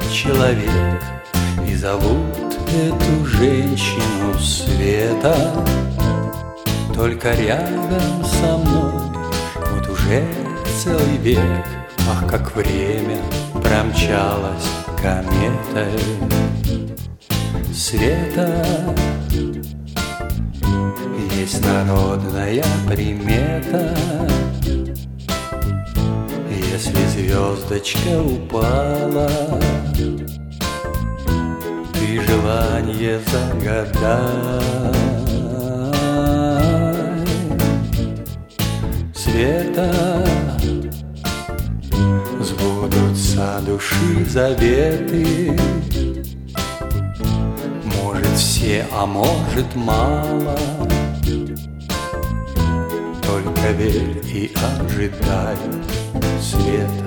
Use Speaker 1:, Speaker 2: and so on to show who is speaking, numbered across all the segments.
Speaker 1: человек, и зовут эту женщину Света. Только рядом со мной вот уже целый век. Ах, как время промчалось кометой. Света, есть народная примета: если звездочка упала, ты желание загадай. Света, сбудутся души заветы, может все, а может мало. Только верь и ожидай, Света.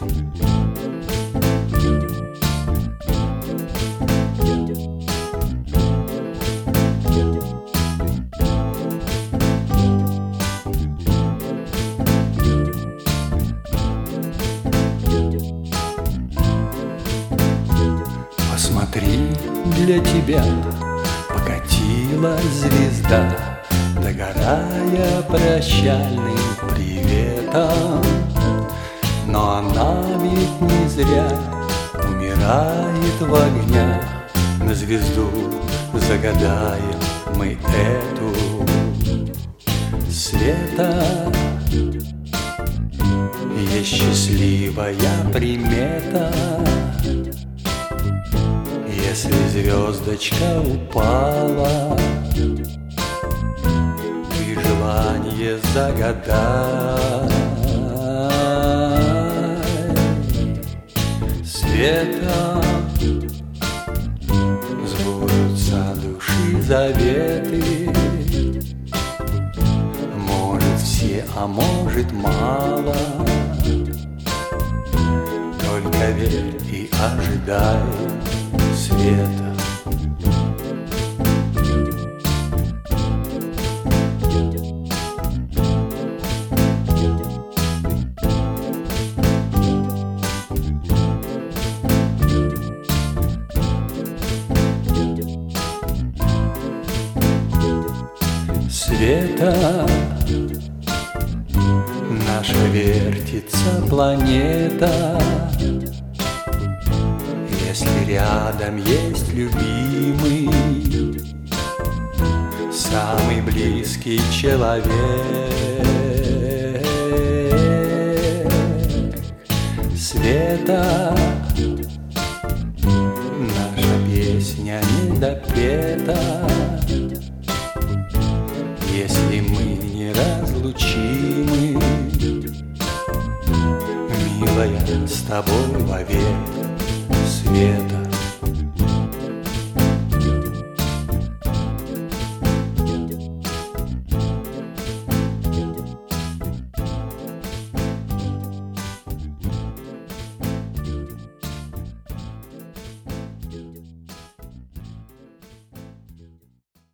Speaker 1: Посмотри, для тебя покатилась звезда, догорая прощальным приветом. Но она ведь не зря умирает в огнях. На звезду загадаем мы эту. Света, есть счастливая примета: если звездочка упала, ты желание загадай. Света, сбудутся души заветы, может все, а может мало. Только верь и ожидай, Света. Света, наша вертится планета. Если рядом есть любимый, самый близкий человек, Света, наша песня не допета. Если мы не разлучимы, милая, с тобой вовек, Света.